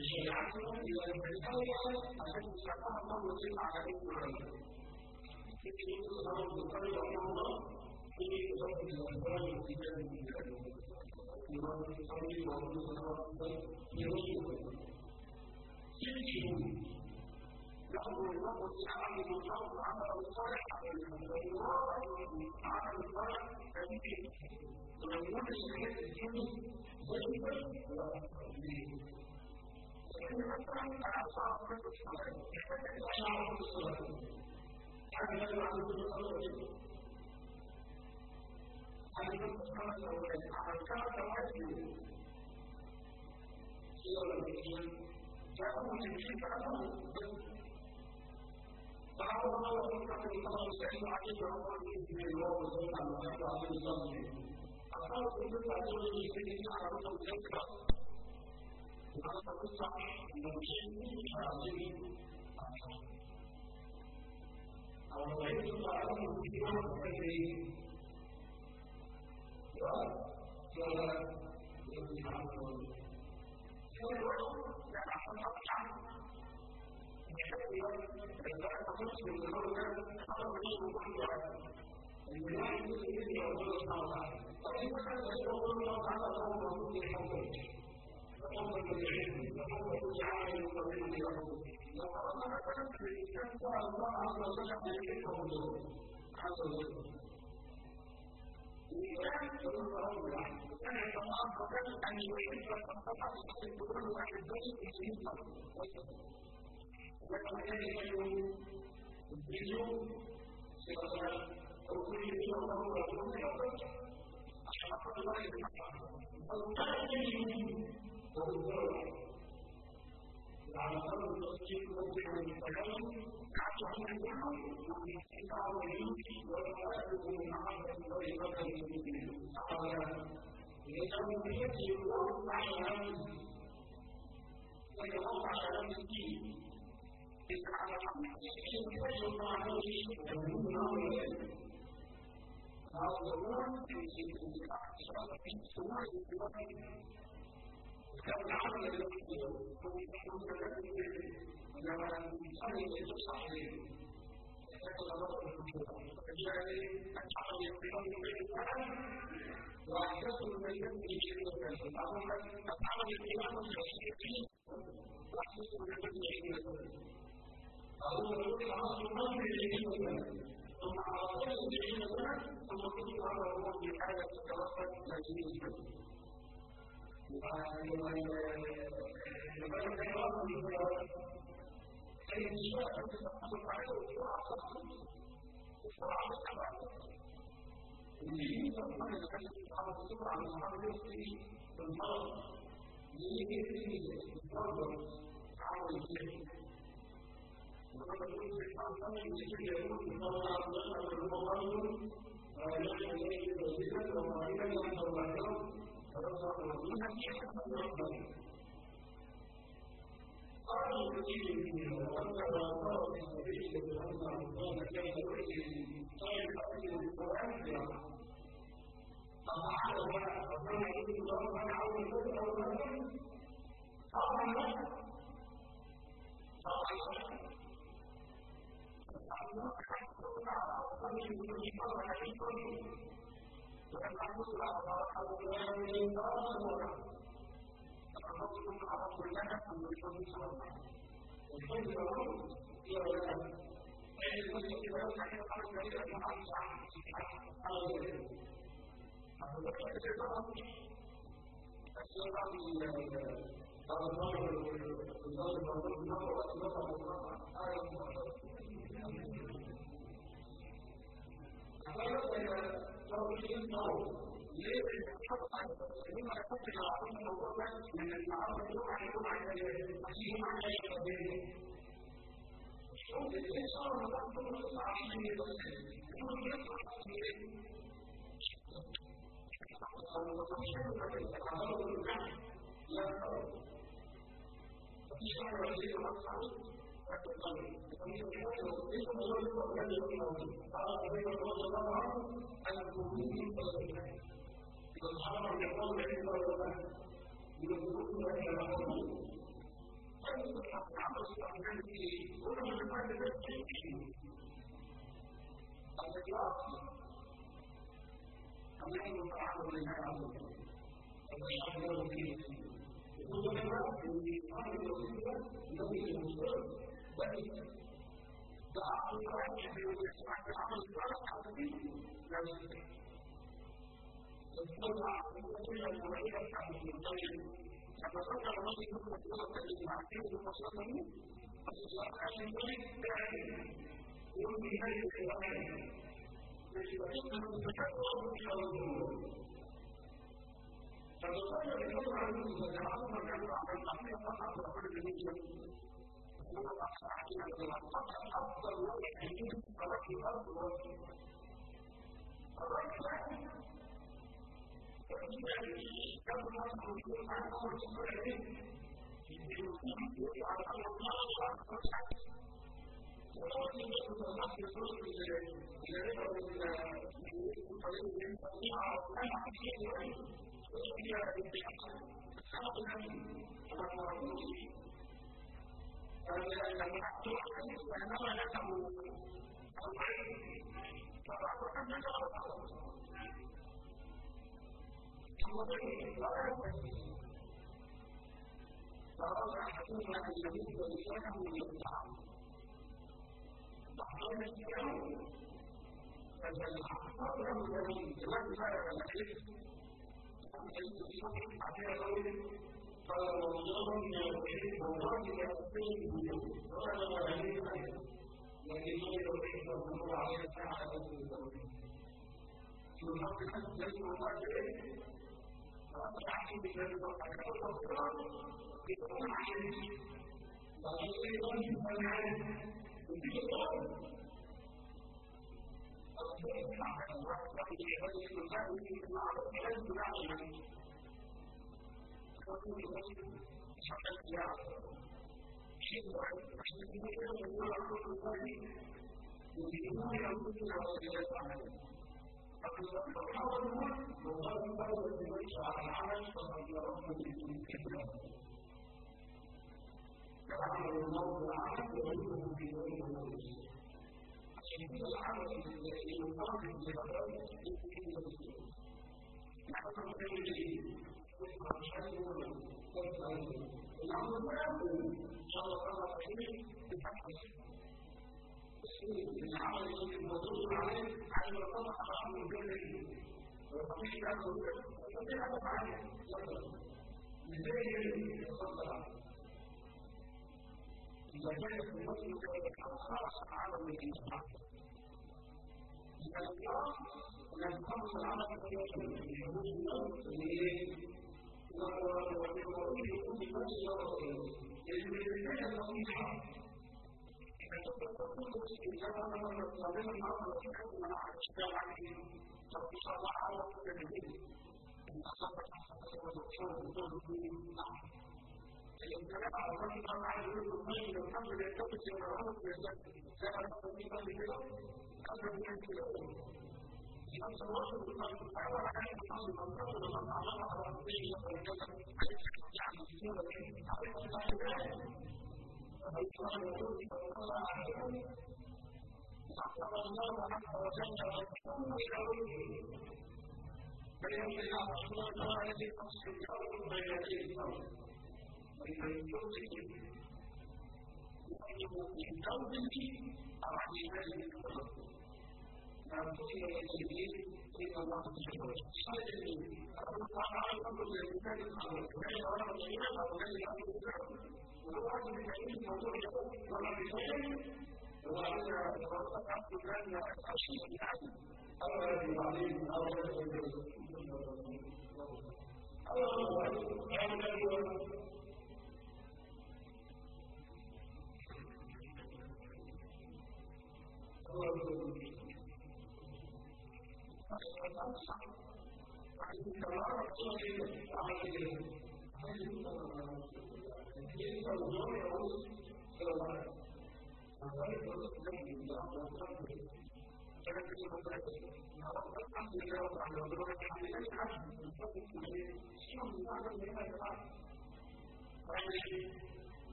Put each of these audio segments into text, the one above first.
بشريعتنا إلى البداية التي شرعها الله جل وعلا علينا. يمكن أن نقرر الله في وقت الأنوار في جانب الأنوار. لمن يصلي ويصلي يوم يمكن له الوقت عمل الفرض عمل الصالح عمل الصالح فيمكن ومن يمكن الحياة الجنة ويجب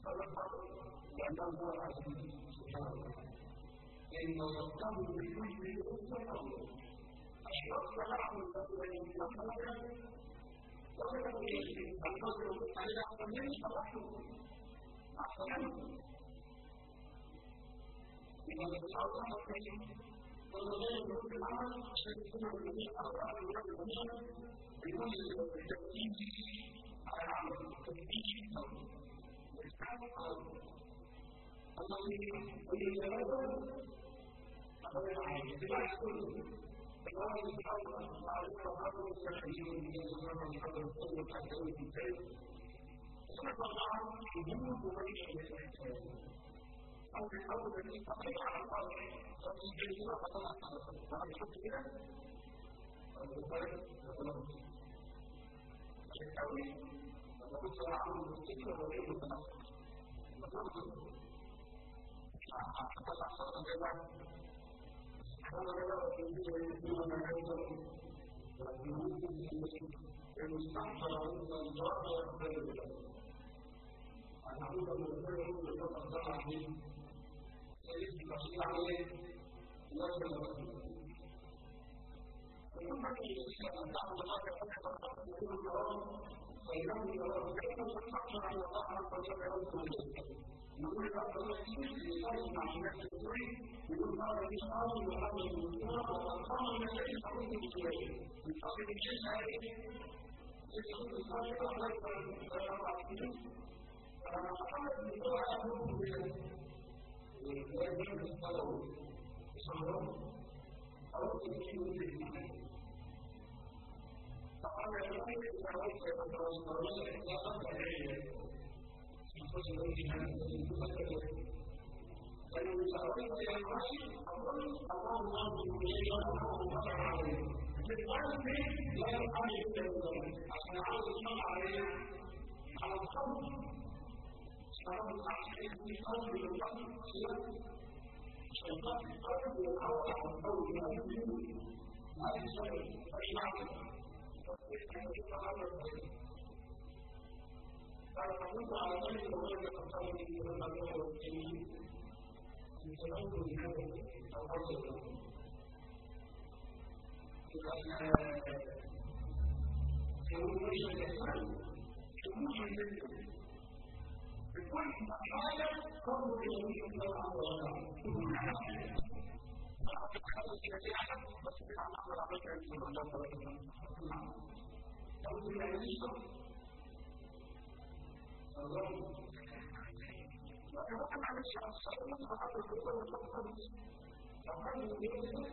لأنه هو العزيز سبحانه وتعالى إنه يقتضي بكل أسرة أشخاص يعلم الذين يفعلون وكذا يجب أن نظر على أقوال التوحد أحسن إذا نتعرض عليه والغير من العمل سيكون الذي أراد الرجل بكل التركيز على العمل التثبيت الذي يتنازل أخذ العين بالعكس الله سبحانه وتعالى قال التحريم من الزمان قبل الصوم والتحريم في البيت وذكر معه حدود بين الإنسان أو في الأول الذي تقيم على الأرض وفي الجريمة فطلع وعلى الحد كده البخاري وسلم الشكاوي وقد صنع عنه المسلمين وغيره التنصر هذا لا يمكن أن يكون المستحضر عند الله يقبل أن أعود المسلم يتصدق عليه ويجب تشريع عليه ويجب ثم يجب أن تعمل الله يقول القرآن فإنه يرى كيف تستحضر على الله عز وجل يوم يقول بعض الرسول لله مع الناس الكوري يقول بعض الإشعار وهذا المنطقة والأرقام التي تعود بشوية يتصل بشيء هذه يقول الصالح الله يقول فأنا أحاول أن يقول على أمور بشيء ويجب الصلاة صلاة أو تكون بالمعنى فقال يقول إذا رأيت الصلاة لا تقل عليه يقول بها فإن سأريد إلى العشر أقول الله بشيء الله عليه بالقلب لا يقال التوبة عشان عاوز يصنع عليه على الصوت صار التحقيق بالقلب بالقلب الشيطان القلب يقول عن القول لا يمكن لا يسوي فإنعم فأقول على ذلك وغير التصور من الله والسلام في تناول هذا الرجل يقول ليس الإحسان يقول الجنة بكل حاجة قبل يمين الله عز وجل كل حاجة فأعطيك هذا الشيء بس بأعمل عليك أن يكون الله عليه وسلم أقول لا يجب وكما عن الشخص فقط يكون الفقر فقال يجب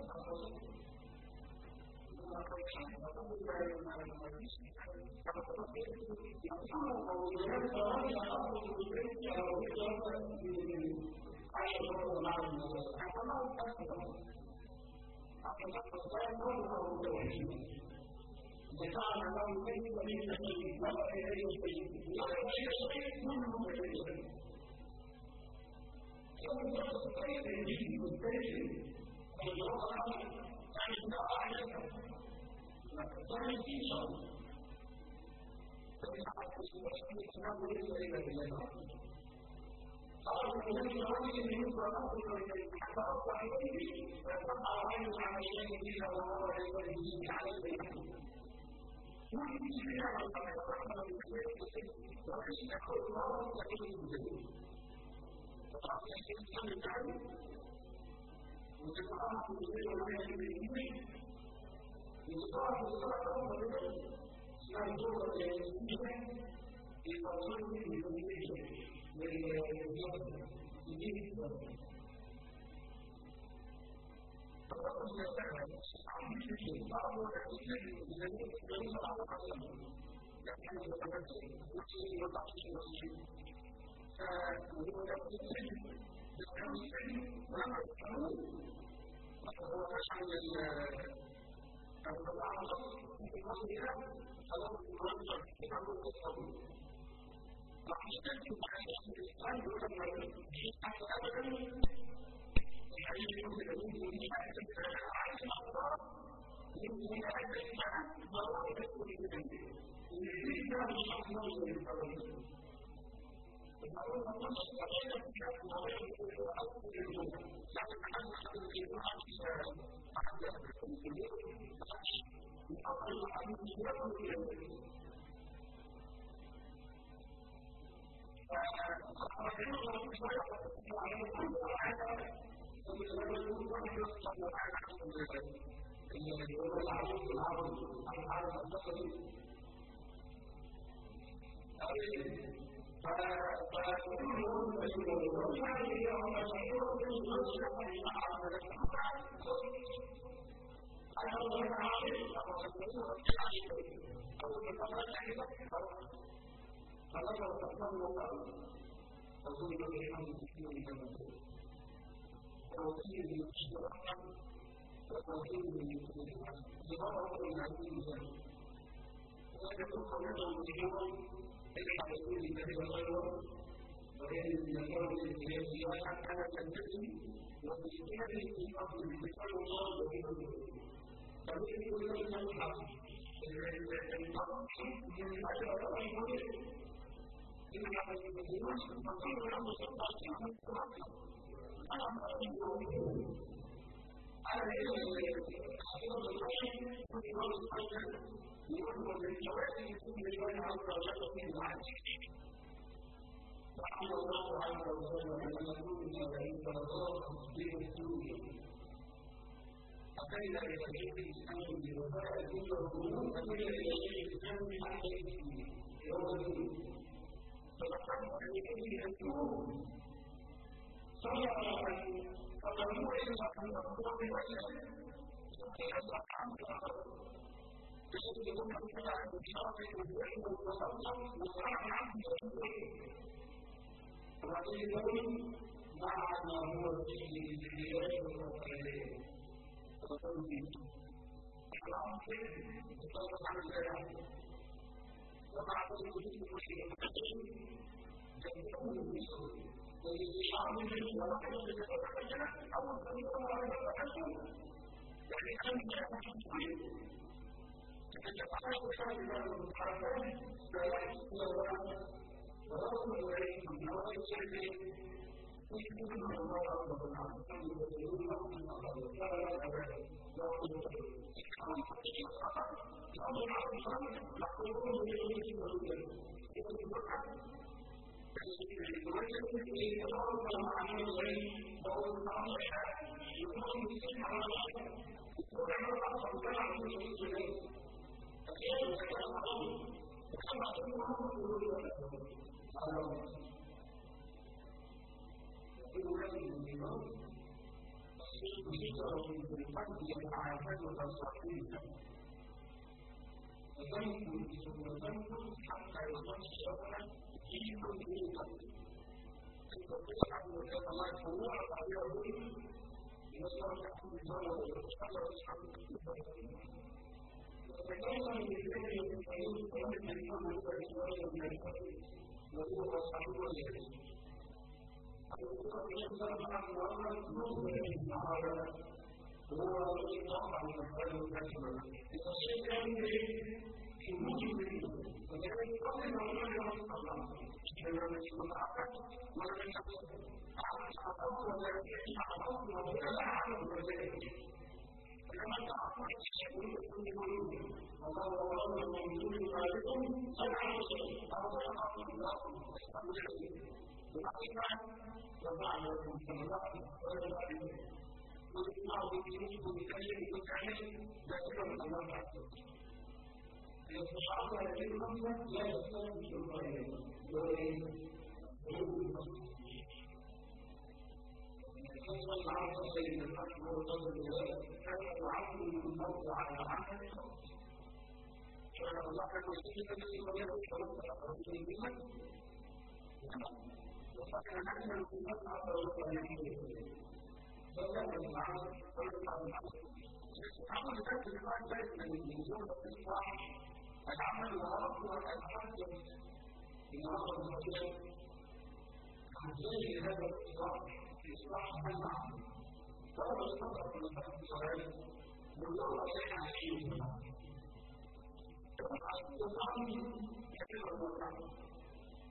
وجعل له كيف من سبيل ولا إليه سبيل ولا إليه سبيل منه سبيل يوم يستطيع الدين والسبيل فالجواب عنه يعني لا أعلم لكن في شر فبحق الإسلام ليس إلا بالله قال النبي عليه الصلاة والسلام حتى أصبح إليه فقطع عينه عن شيء إلا وهو يصلي عليه وفي سياق الرحمة بالكثير وفي يقول الله سبيل الجميل وقال الإنسان الثاني وتقرأه بالليل والليل بالليل يصاب الصلاة والليل ينظر إلى الإنسان في تصوير بالليل والليل فقد يستعمل عن شيء بعض الأشياء التي ليس على قدم لكن يتمثل وشيء وتعطي وشيء فهو يقول بالتمثيل وما يفعله وهو يشعر التعاطف في قصدها فلو يرجع كتاب التصور وحسنت مع الإسلام لما يجيء أبدا الحديث يقول الذي يشهد عن الله يمكن أن يسمع ضرورة كل ذنب يريد أن يشهد الله بالفضل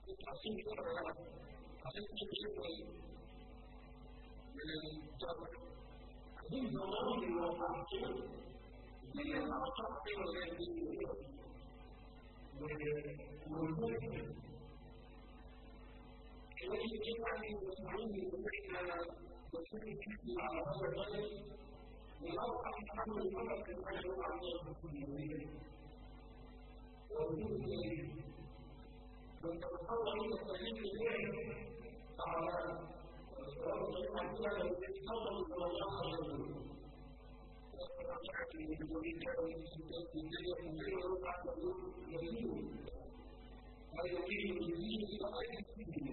asing orang asing itu dengan cara ini orang di luar asing ini apa tapi orang di luar menurut kalau kita ini mereka bersedia di alam berdaya melakukan hal-hal kepada orang yang berbudi untuk Allah yang bersedia Ta'ala Allah yang ada di dalam Allah yang diberikan untuk menjadi orang yang hidup mereka ini tidak hidup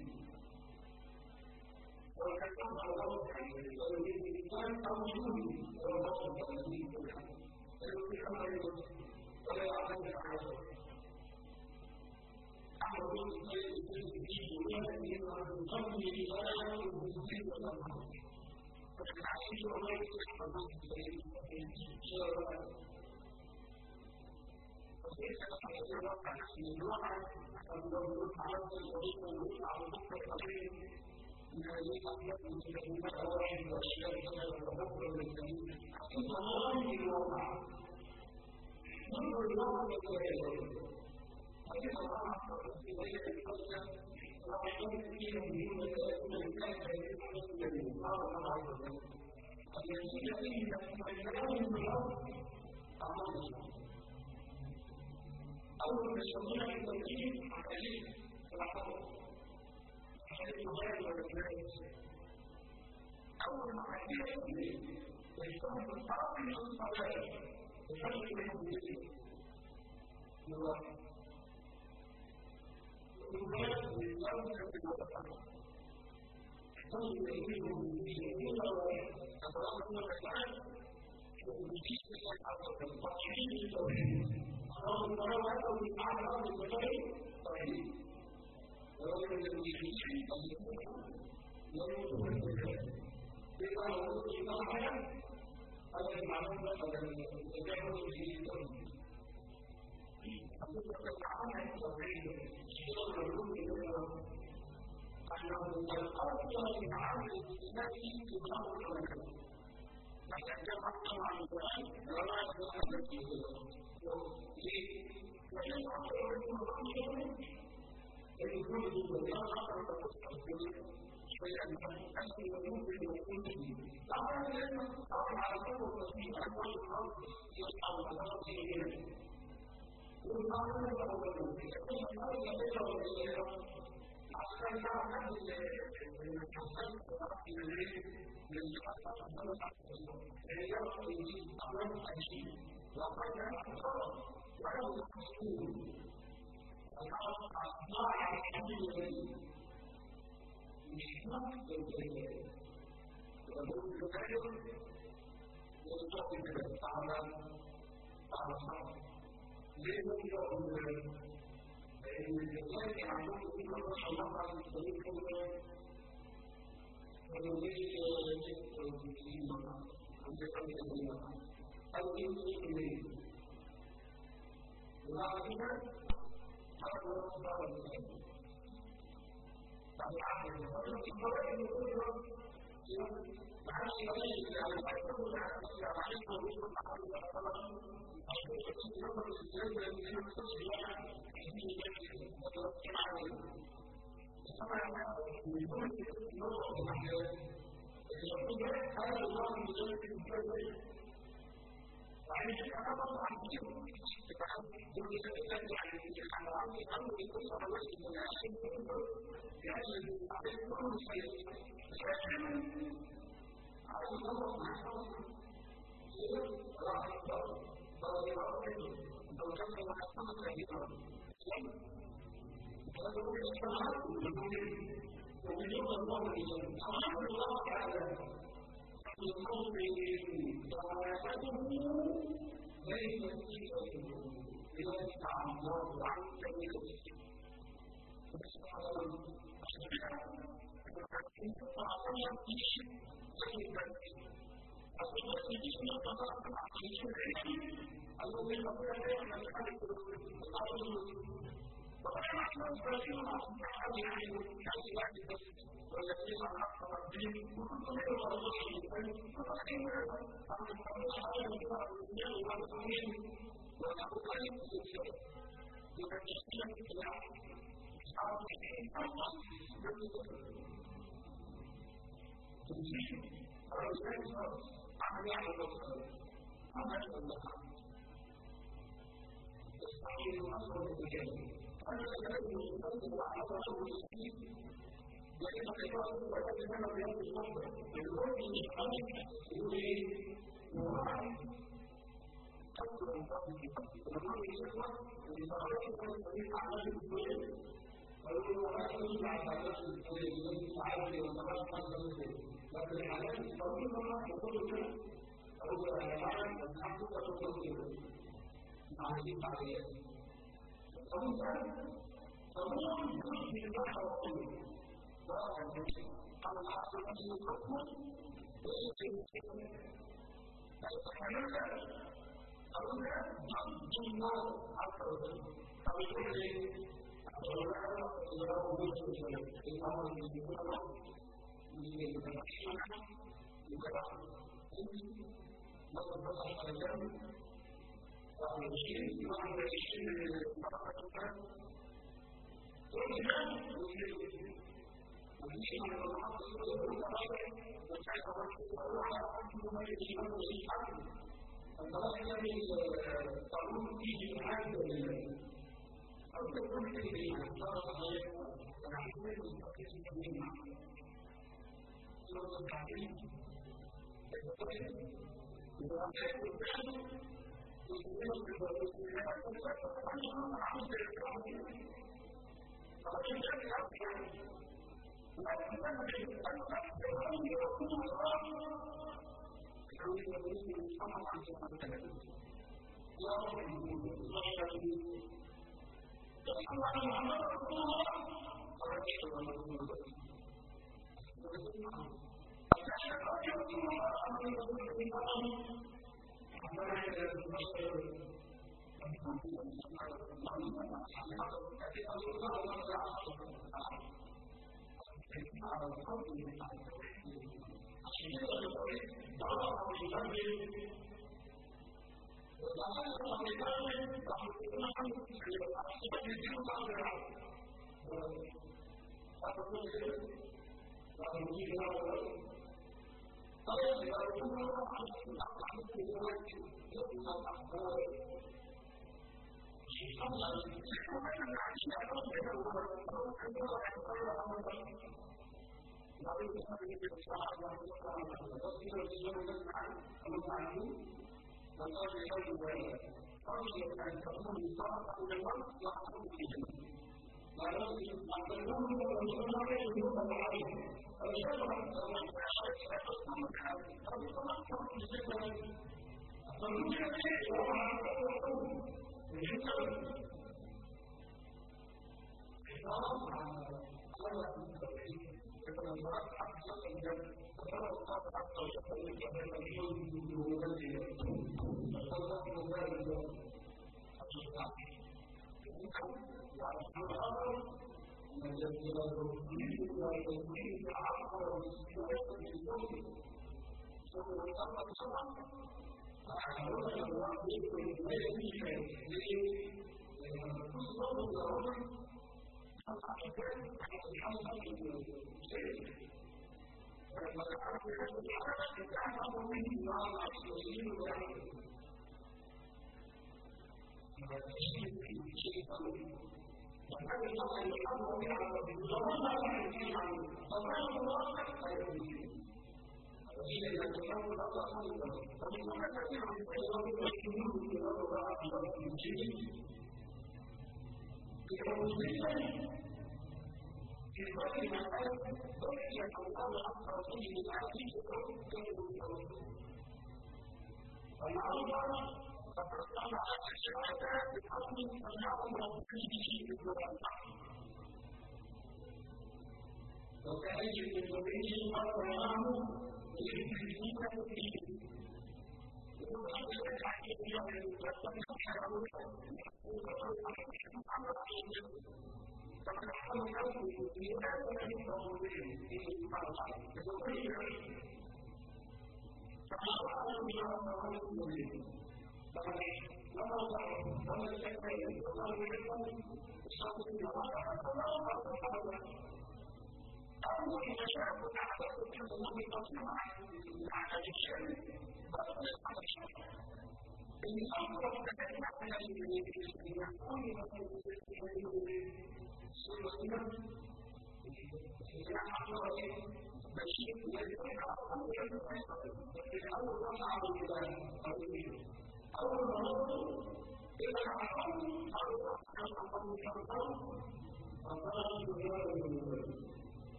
orang kata Allah kalau diberikan tahu dulu Allah sudah diberikan kalau kita mereka oleh Allah yang ada kalau kita di dunia ini akan menjadi orang yang berbudi dalam hati kasih orang itu akan menjadi seorang kita akan melakukan semua akan berusaha untuk mencapai dari apa yang kita orang yang bersyarikat dalam berbagai semua di luar menurut kita tapi orang yang kita Orang yang menginginkan dari Allah yang tidak ingin mengenal Allah. Allah bersedia bagi ahli selatan. Ahli Tuhan yang berbaik. Allah menghadir ini bersama berpapi yang sabar. Bersama dengan diri. Dua. Tuhan yang berkata, "Kamu ini menjadi orang atau orang yang menjadi sesuatu yang pasti itu. Orang-orang yang dianggap sebagai baik, orang yang menjadi sesuatu yang berbeda. Kita harus mengenal apa yang mana pada sejarah itu. Aku berkata yang berbeda. Karena bukan Allah yang mengambil nasi kita berlaku. Maka dapat mengambil dalam dalam itu. Jadi, kalau orang mengambil itu juga akan terjadi. Supaya kita tidak mengambil ini. Tapi orang ada kepentingan orang yang tahu dalam ini. والذين حق ربهم كل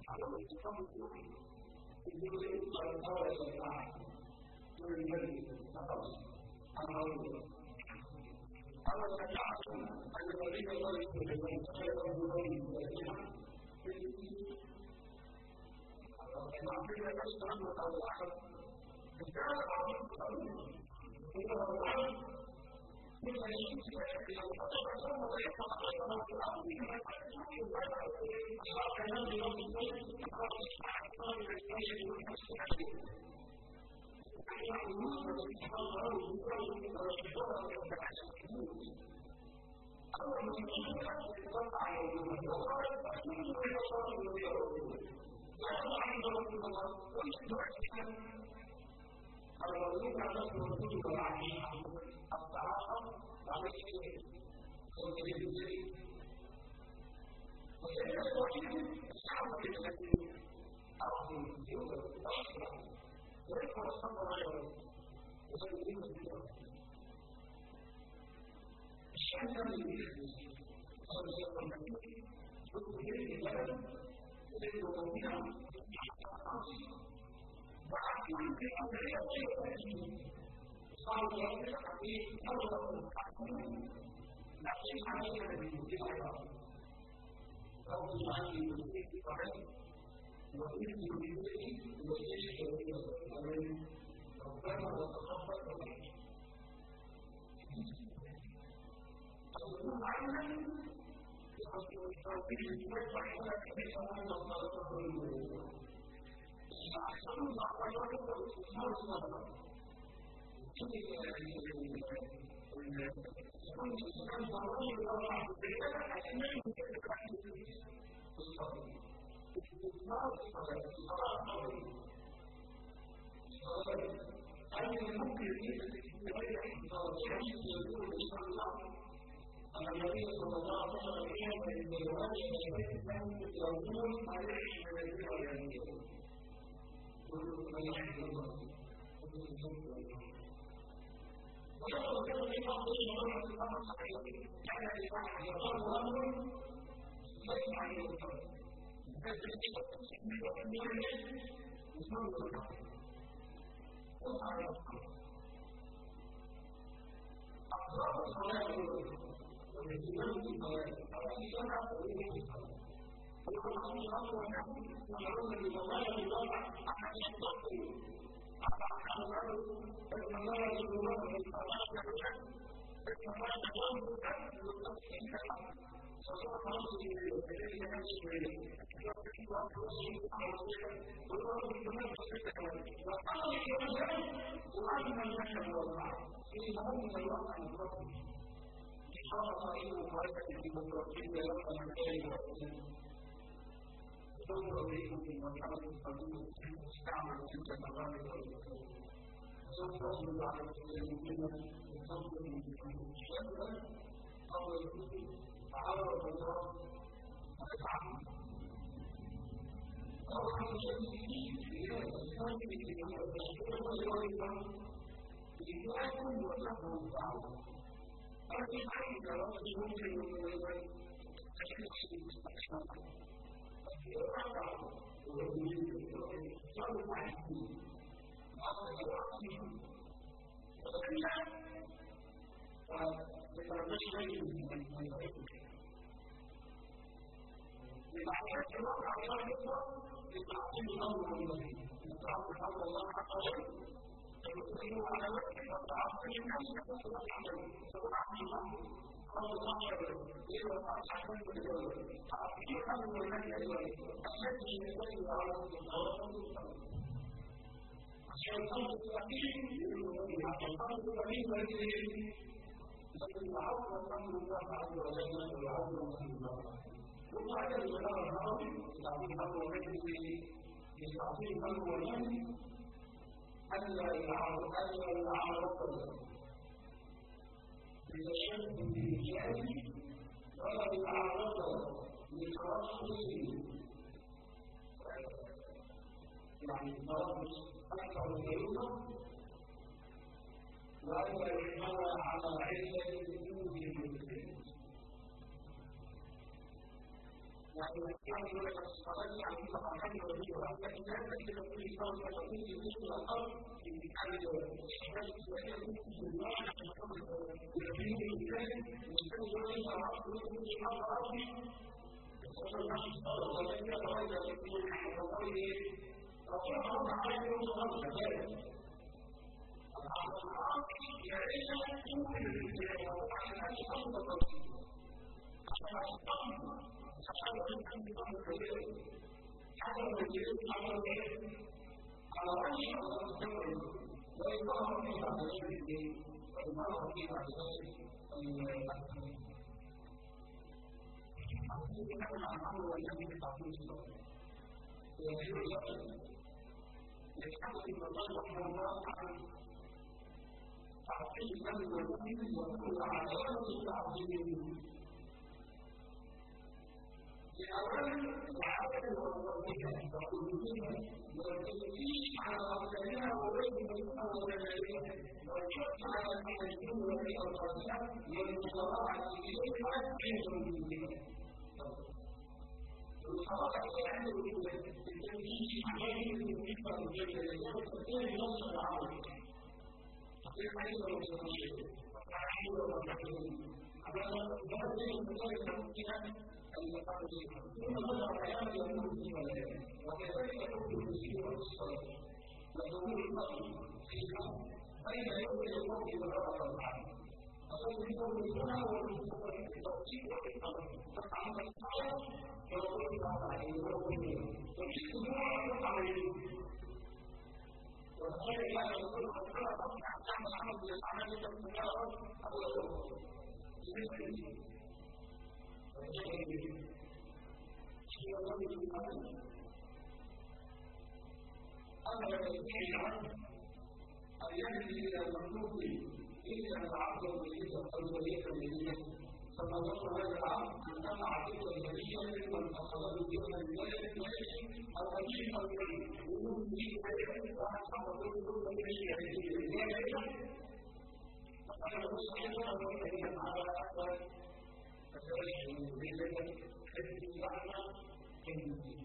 على الاتفاق الدولي يجب أن ترى الجماعة من المجلس فقط أنا أقول أنا سمعت أن الذين يرثون من خير الظلم والجهل المعقولة تشتغل مطلعة بالفعل يعني يعني لك الصلاة يعني طبعا حاجة رهيبة لكن لا تجد كل صوم تقول في وسط الأرض في حاجة حاجة شوية ممكن الله يكون الإنسان ويكون ذلك العصر ويكون الحرب الأرضي وصل الله صلى الله عليه وسلم يقول حتى الله رفع الله عليه وسلم كذلك العصر يعيش يمكن الإنسان وعلى هذه الأرض حتى يمكن أن يكون حتى يجب على رأي الله سبحانه ويظهر فيه على شيء ويظهر فيه على شيء يتكلم عن أمر والذي يتعطيه الله ويجب يتحدث الله رحمه الله عن تعطيه من والدين وكل علامة تعظيم أولا العادة والوظيفة والوجودية والتفتيش على أركانها وغير مجموعة وغيرها والحث على التحديد والإرادة والمتابعة إليها عند الوجودية. الخواطر عند الوجودية التفتيش عليه بالنسبة للجنة والتفتيش نص العالم. تقريبا عند الوجودية وتعالى والمحلول. أولا هذه المسائل ثم نظر حياة يكون في مكانه وكذلك يكون المسيح والصلاة وظهور الأصل في الأمر بين يوم الوقت والرفع والعالم فصل يكون السنة والمسيح التوصيل والإقامة فقعنا الصلاة وظهور الله عليه وظهور وشيء الله عليه وخير الله يقول الصلاة أحسن العمل للأعمال التي أو أما التوحيد عنه أن يهدي إلى المخلوق إلا العبد الذي وليس الذي ثم وصل هذا العبد أن تقع تلك البرية ممن أخذه بها الولاية أو أجيب الولاية ويقول به حياة وأحسن ويقول به هذه الولاية فقال المسلم أنه على أكبر فذلك من ذلك حيث يعلم كالمسلم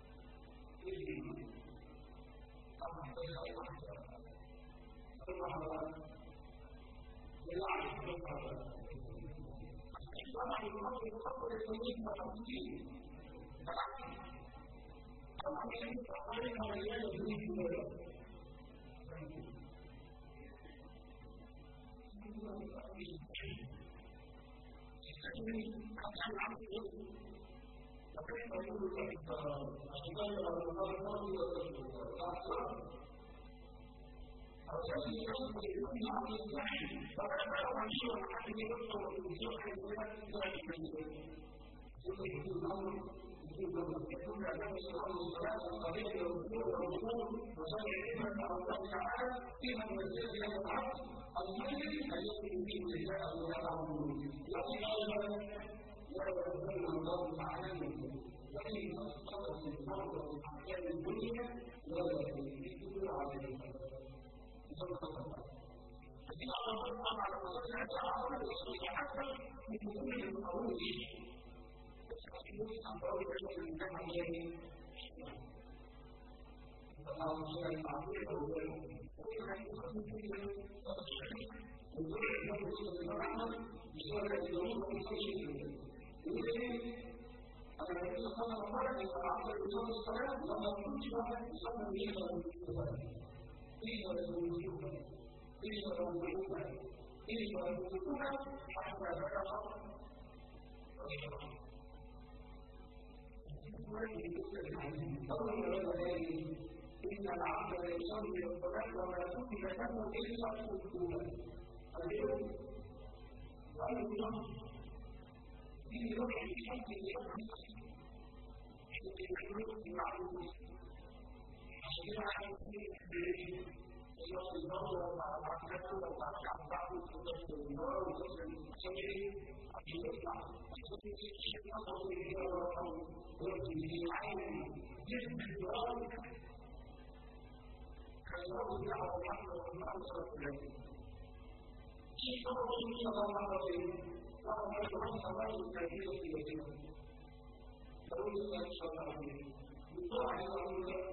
إن العبد لا يصلي الصلاة ولا تكن له إلا الركوع اليوم واليوم في روح الحج اليوم في معروف عشان عارفين يصل النظر مع العقل ومع العقل وتصل النار وتصل الشيء عشان يطلع الشيء نظر إلى الرقم وفي عين جسم الدرام كالله يعرف الحمد والله والسلام كيف تقول لي الله عليه وهو يحرم الله الكثير في يده أقول لك شرط عليه بالطبع أقول لك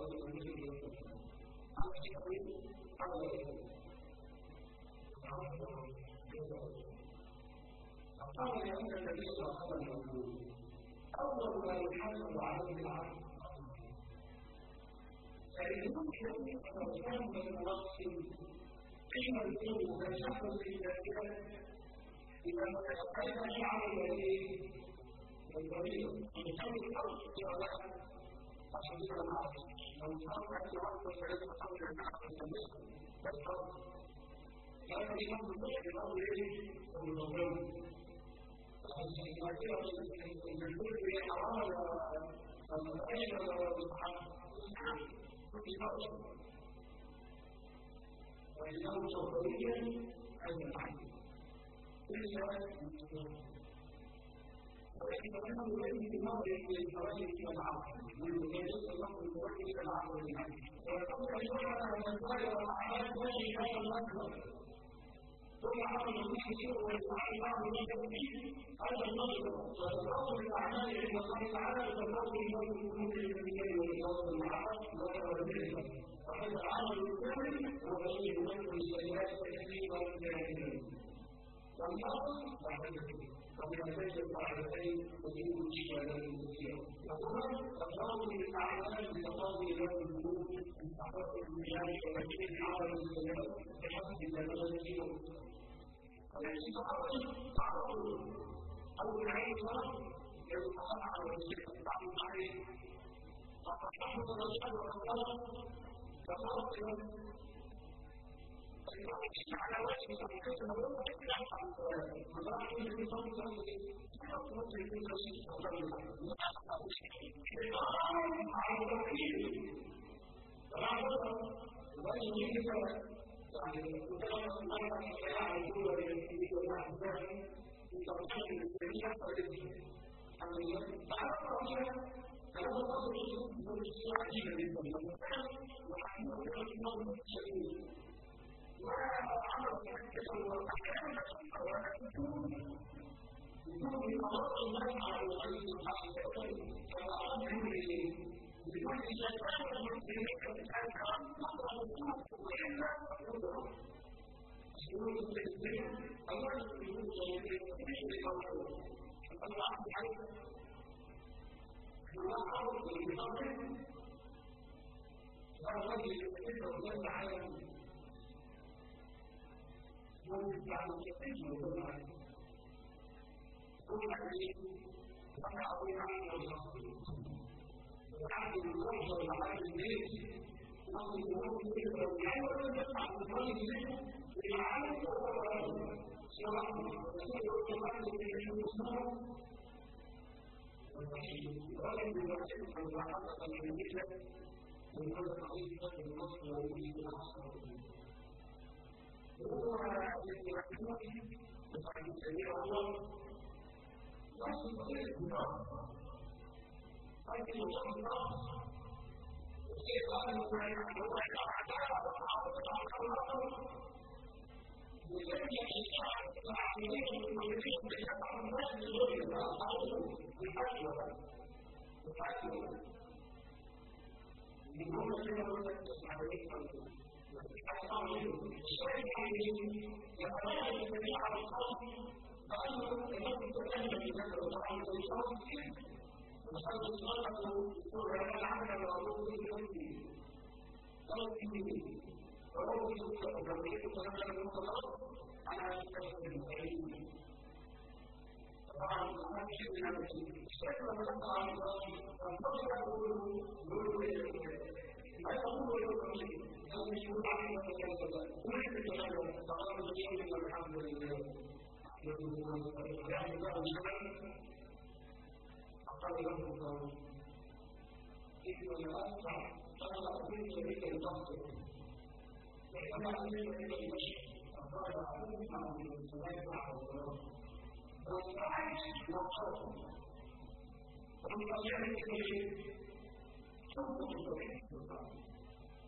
فقال لأن النبي صلى الله عليه وسلم يقول أول ما يحاسب عليه العبد فيمكن أن يتفهم من نفس قيمة الدين ومشاكل الإنسان إذا ما تستطيع شعر الذي الضرير يسوي الأرض في الله عشان يكون العبد لو صار في الأرض فليس صار العبد بس لكن الإمام المسلم الأمر إيه؟ المضمون المجهول في حرام الأين في فرق وإنه صوتيا عن العين إلا ولكن أنه يأتي بمرض للفوائد والعقل والمجلس الأمر الوحيد العقل والعين ويقول أيضا أن الظاهر والأعمال تجري خير الأكبر ثم عمل المحسن والفعل بعض المجمعين على النظر وتتعصر الأعمال عند الله تعالى وتتعصر النظر الأمور الكبيرة والإنصاف والمعاد والمعاد وهذا العمل الكامل وبين ذكر السيئات تكليفا للكافرين والنظر بعد ذلك ومن ذلك الفعلتين وجود الاشكالات الكثيره وهنا تفاضل الاعمال بتفاضل ذات القلوب تحقق بذلك وتكون عمل السيئات بحسب زمان اليوم التي تقابل تعرض او العين صار يتحقق على الشيء التعرض عليه فقد حفظ الرجال والصلاه كفرق على وجه تحقيق النبوة لا تحقق وضعه في صوت يطلق في الرسول صلى الله عليه وسلم على الوحيد فلا بد وأن يجب يعني وكما الله تعالى يقول ويكفي والأحزاب في ترتيب الجميع فالذي الحمد لله تعالى ربنا هذا الأمر يجب عجيبا جدا ونحن نقول شديد وعمل الكسر والأحيان ويكون بقضاء الله على الغيب الحقيقي كما أمره بكل شيطان يمكنك أن تقرأ الكتب وإلا تقرأ سورة التكبير الله يقول مش بقوله الله عليه الله أعرف بالمصابين فالرجل يتكبر الله على ممكن بعد التكبير والله عليه كل حديث أنا أقول عنه الرسول وعبد الوجه وعبد البيت أو الوجه كده ويعمل يطلع من الوجه منه ويعمل سواء سواء في المسلم ولكن الوجه إذا حدث من مثله من كل قضية في النصر والوجه الأحسن وهو الذي يحكمه بفعل سبيل الله وأصل الكفار لكن يوصل الناس وكيف قالوا ويجب الإسلام العقلية المؤمنين بشكل الناس لدول الله بالحجوة من هم سنة التسعين يتبين الجميع على الصوت فأنه يجب تكلم بذكر وطعام الصوت وصلت الصلاة يقول هذا العمل المعروف بالحديث صوت الدين وهو يتبين تكلم المطلق على الكسر الكريم طبعا ما في شيء من هذا الشيء الشيء لما نقع على الله فانتظر يقولوا ما يقولوا يقولوا أن يكون علينا مجالسة كل التجارب فقال الجميع والحمد لله يعني بعض الشباب أقل له الله إنه أسرع فقد أقول شريك البصر وإنما أقول إلى المشي فقال أقول معه من الصلاة على الله والصلاة والصلاة ومن أجل الكريم حب التوحيد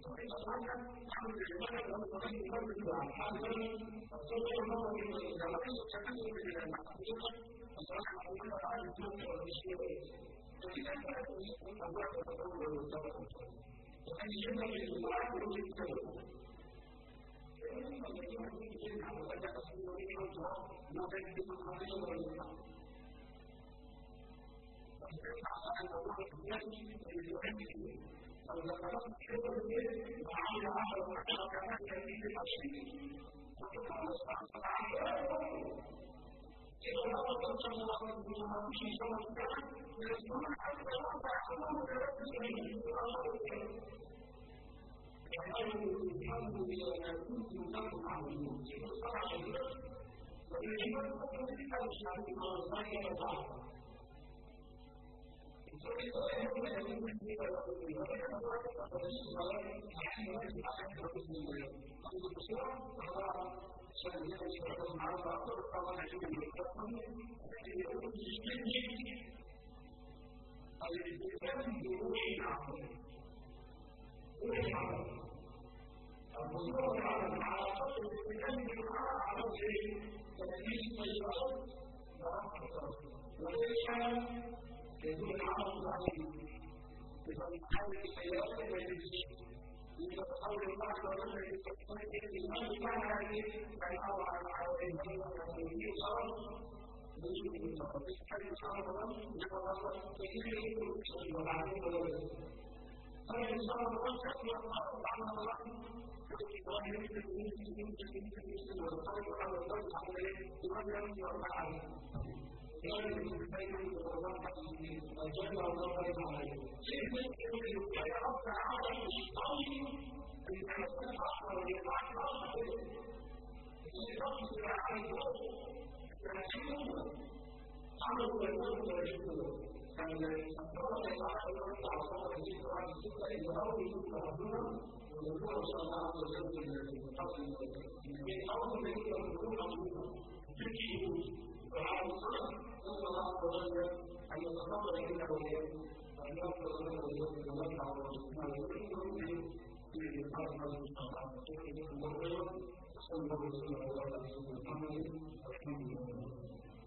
Thank you.